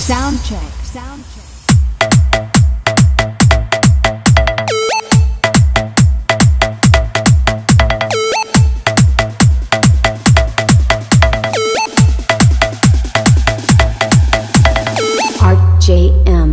Sound check. Sound check. RJM.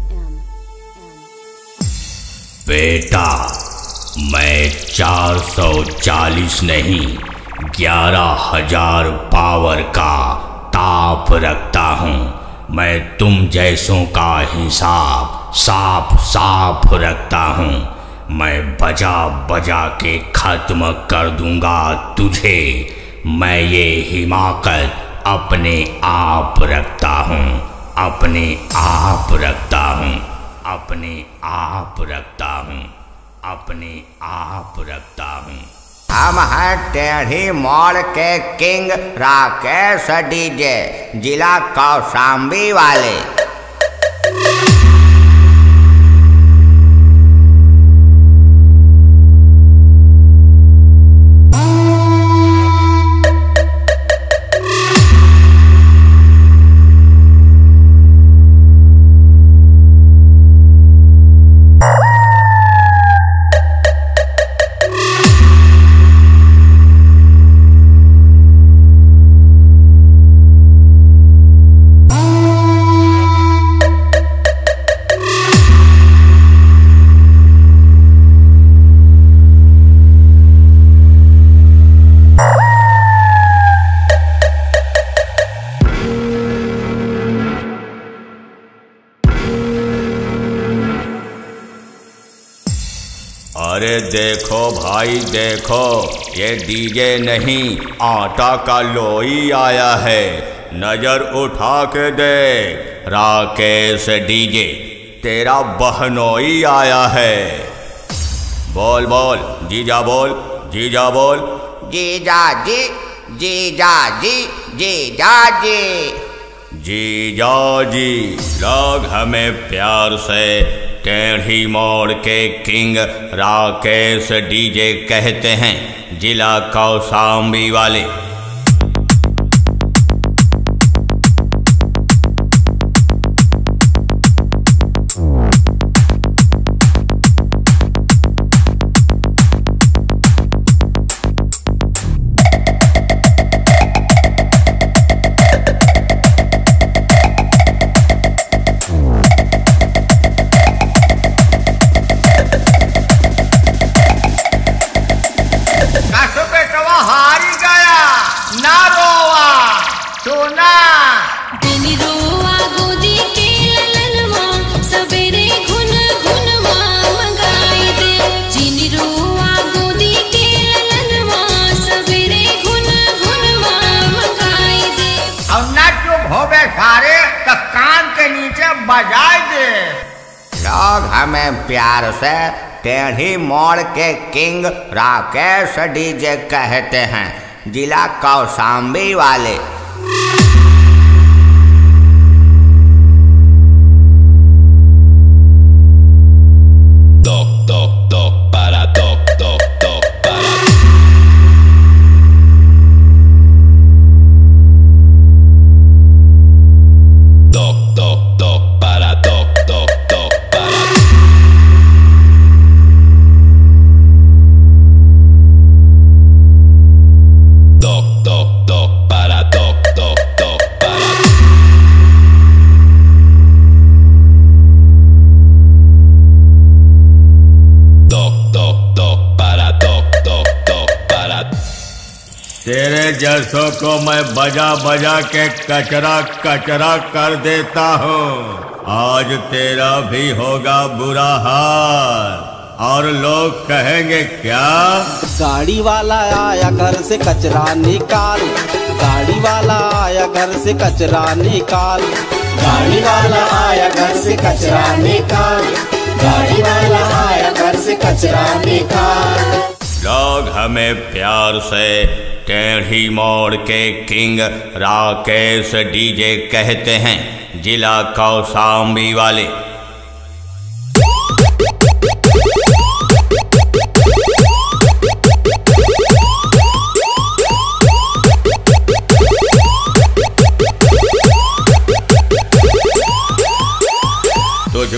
बेटा, मैं 440 नहीं 11,000 पावर का ताप रखता हूँ। मैं तुम जैसों का हिसाब साफ रखता हूँ। मैं बजा बजा के खत्म कर दूंगा तुझे। मैं ये हिमाकत अपने आप रखता हूँ, अपने आप रखता हूँ, अपने आप रखता हूँ, अपने आप रखता हूँ। हम हैं टेढ़ी मोड़ के किंग राकेश डीजे, जिला कौशाम्बी वाले। अरे देखो भाई देखो, ये डीजे नहीं आटा का लोई आया है। नजर उठा के देख, राकेश डीजे तेरा बहनोई आया है। बोल बोल जीजा, बोल जीजा, बोल जीजा जी, जीजा जी, जीजा जी, जीजा जी। लोग हमें प्यार से टेढ़ी मोड़ के किंग राकेश डीजे कहते हैं, जिला कौशाम्बी वाले। बजाए दे। लोग हमें प्यार से टेढ़ी मोड़ के किंग राकेश डीजे कहते हैं, जिला कौशाम्बी वाले। तेरे जैसों को मैं बजा बजा के कचरा कचरा कर देता हूँ। आज तेरा भी होगा बुरा हाल, और लोग कहेंगे क्या? गाड़ी वाला आया घर से कचरा निकाल, गाड़ी वाला आया घर से कचरा निकाल, गाड़ी वाला आया घर से कचरा निकाल, गाड़ी वाला आया घर से कचरा निकाल। लोग हमें प्यार से टेढ़ी मोड़ के किंग राकेश डीजे कहते हैं, जिला कौशाम्बी वाले।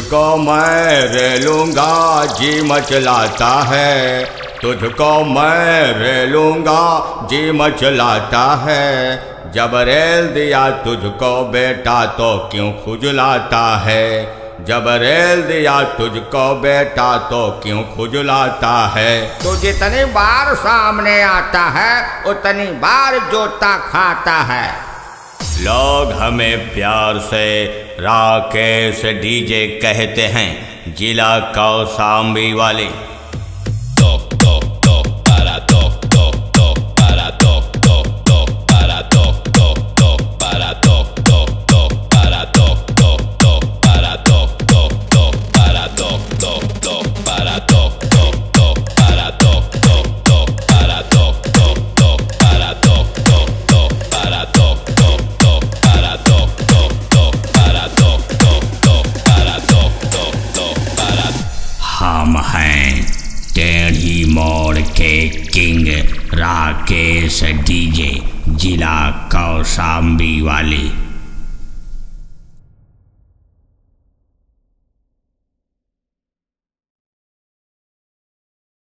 तुझको मैं रेलूंगा जी मचलाता है, तुझको मैं रेलूंगा जी मचलाता है। जब रेल दिया तुझको बेटा तो क्यों खुजलाता है, जब रेल दिया तुझको बेटा तो क्यों खुजलाता है। तू जितनी बार सामने आता है उतनी बार जूता खाता है। लोग हमें प्यार से राकेश डीजे कहते हैं, जिला कौशाम्बी वाले। हम हैं टेढ़ी मोड़ के किंग राकेश डीजे, जिला कौशाम्बी वाले।